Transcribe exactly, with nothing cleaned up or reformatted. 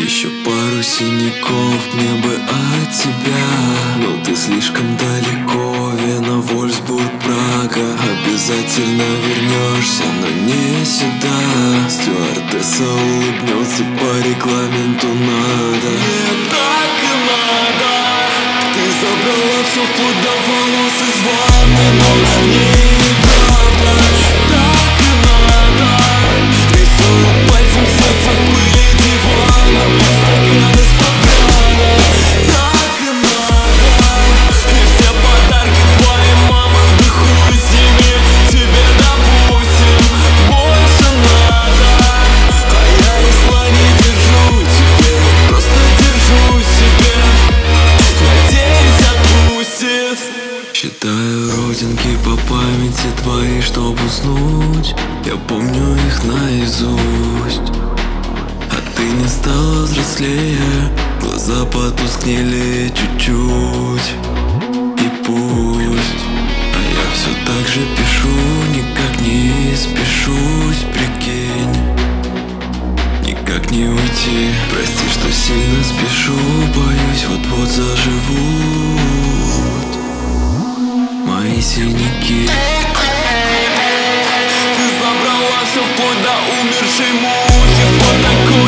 Еще пару синяков мне бы от тебя, но ты слишком далеко. Вена, Вольсбург, Прага. Обязательно вернешься, но не сюда. Стюардесса улыбнется, по регламенту надо. Мне так и надо. Ты забрала все вплоть до волос из ванны, но мне правда так и надо. Рисую пальцем сердце в пыли дивана, под стакан из-под крана. Так и надо. И все подарки твоей мамы вдыхаю с ними. Тебе, допустим, больше надо. А я и зла не держу тебе, просто держу себе. Надеюсь, отпустит. Считаю родинки по памяти твоей, чтоб уснуть. Я помню их наизусть. А ты не стала взрослее, глаза потускнели чуть-чуть. И пусть, а я все так же пишу, никак не спешусь, прикинь. Никак не уйти, прости, что сильно спешу. Боюсь, вот-вот заживут мои синяки. Ты забрала все вплоть до умершей мухи. С вот такой